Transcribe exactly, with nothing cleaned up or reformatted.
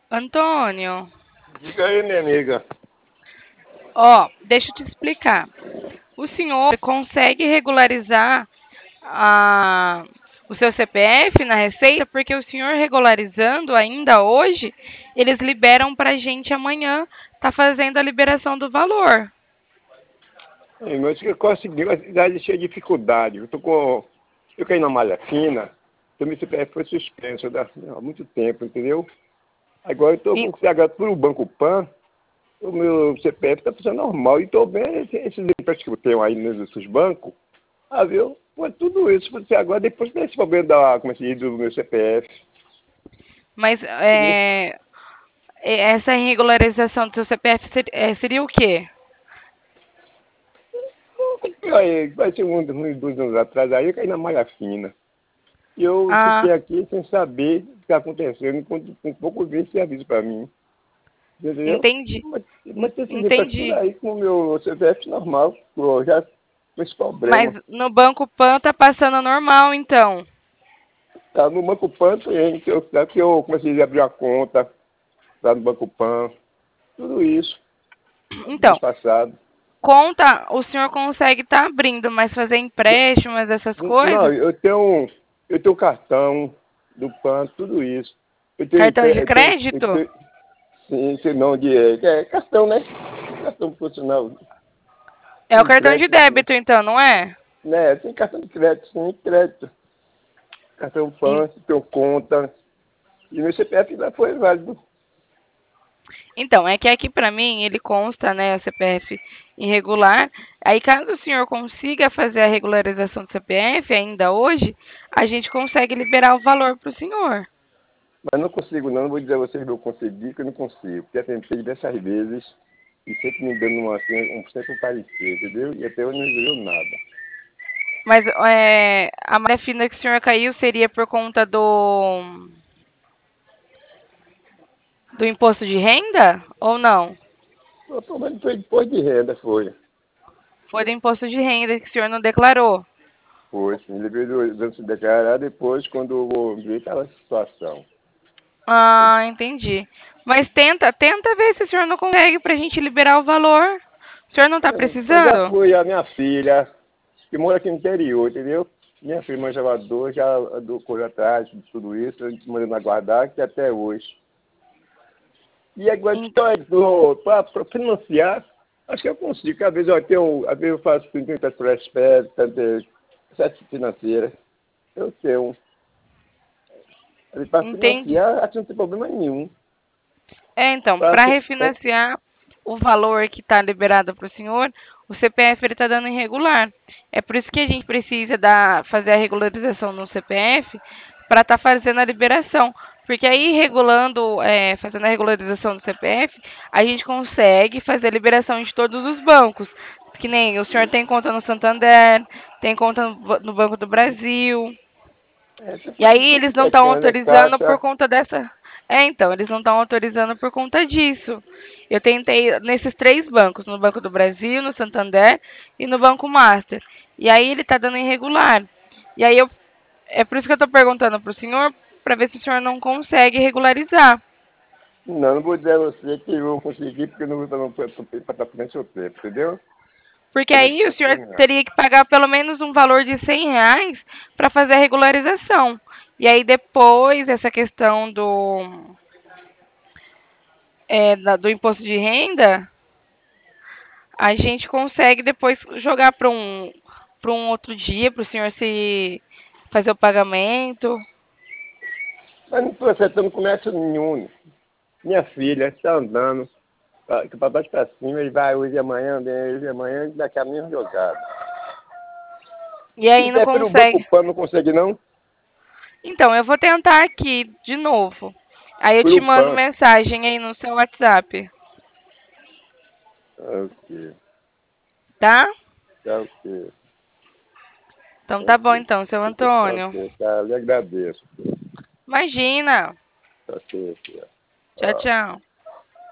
Antônio, Diga aí, minha amiga. ó, deixa eu te explicar. O senhor consegue regularizar a, o seu C P F na Receita, porque o senhor regularizando ainda hoje, eles liberam para a gente amanhã, tá fazendo a liberação do valor. Ei, mas eu consegui, mas já deixei dificuldade. Eu tô com. Eu caí na malha fina, então meu C P F foi suspenso há há muito tempo, entendeu? Agora eu tô E- com o C H por o Banco Pan, o meu C P F está funcionando normal. E estou vendo esse- esses empréstimos que eu tenho aí nesses bancos. Ah, viu? Foi tudo isso. Você agora, depois desse problema da, como é que se diz, do meu C P F, mas entendeu? é, essa irregularização do seu C P F ser- é, seria o quê? Aí, vai ser um, uns dois anos atrás, aí eu caí na malha fina. E eu Ah, fiquei aqui sem saber o que está acontecendo, com, com pouco ver esse aviso para mim. Entendeu? entendi. Mas, En- mas tem esses empréstimos por Entendi. aí com o meu C P F normal, pô, já com esse Mas problema. no Banco Pan tá passando normal, então. Tá no Banco Pan, tem, que eu, que eu comecei a abrir a conta lá no Banco Pan, tudo isso, mês Então, passado. conta, o senhor consegue estar abrindo, mas fazer empréstimos, essas Não, coisas, eu tenho, eu tenho cartão do Pan, tudo isso. Eu tenho, cartão de empre- eu tenho, eu crédito, tenho sim, sim, não, de, é, cartão, né? Cartão profissional, é o de cartão de crédito, sim. débito, então, não é? Né, tem cartão de crédito, sim, crédito. Cartão En- Pan, tenho conta. E meu C P F ainda foi válido. Então, é que aqui para mim ele consta, né, o C P F irregular. Aí, caso o senhor consiga fazer a regularização do C P F ainda hoje, a gente consegue liberar o valor para o senhor. Mas não consigo não, não vou dizer a vocês que eu consegui, que eu não consigo. Porque eu tentei diversas vezes e sempre me dando uma, assim, um sempre parecer, entendeu? E até hoje não resolveu nada. Mas é, a malha fina que o senhor caiu seria por conta do, do imposto de renda ou não? O problema foi depois de renda, foi. Foi do imposto de renda que o senhor não declarou. Foi, sim. Levei dois anos se declarar depois, quando eu vi aquela situação. Ah, entendi. Mas tenta, tenta ver se o senhor não consegue para a gente liberar o valor. O senhor não está Eu já precisando? fui a minha filha, que mora aqui no interior, entendeu? Minha filha manjava dor, já do correr atrás de tudo isso, a gente mandando aguardar, que até hoje. E agora, Então, para financiar, acho que eu consigo. Porque às vezes eu, tenho, às vezes eu faço trinta por espécie, sete financeira. Eu tenho. Para entendi. financiar, acho que não tem problema nenhum. É, então, Pra, para é, refinanciar o valor que está liberado para o senhor, o C P F ele está dando irregular. É por isso que a gente precisa dar, fazer a regularização no C P F para estar fazendo a liberação. Porque aí, regulando, é, fazendo a regularização do C P F, a gente consegue fazer a liberação de todos os bancos. Que nem o senhor tem conta no Santander, tem conta no no Banco do Brasil. é, você E faz aí tudo eles não estão certinho, né? autorizando por Caixa. conta dessa. É, então, eles não estão autorizando por conta disso. Eu tentei nesses três bancos, no Banco do Brasil, no Santander e no Banco Master. E aí ele está dando irregular. E aí eu, é por isso que eu estou perguntando para o senhor, para ver se o senhor não consegue regularizar. Não, não vou dizer a você que eu vou conseguir, porque eu não vou para estar perdendo seu tempo, entendeu? Porque Não aí o posso senhor terminar. teria que pagar pelo menos um valor de cem reais para fazer a regularização. E aí depois, essa questão do, é, da- do imposto de renda, a gente consegue depois jogar para um, para um outro dia, para o senhor se fazer o pagamento. Mas não estou acertando comércio nenhum. Minha filha está andando, para baixo para cima, ele vai hoje e amanhã, vem hoje e amanhã, daqui a mesma jogada. E Se aí não quiser pelo Banco consegue. Pan, não consegue não? Então, eu vou tentar aqui de novo. Aí eu te Pelo mando Pan. mensagem aí no seu WhatsApp, Ok, tá? tá ok. Então tá bom Ok, então, seu ok, tá Antônio. ok, tá, eu lhe agradeço. Imagina. Tá ok, Tchau, ah. tchau.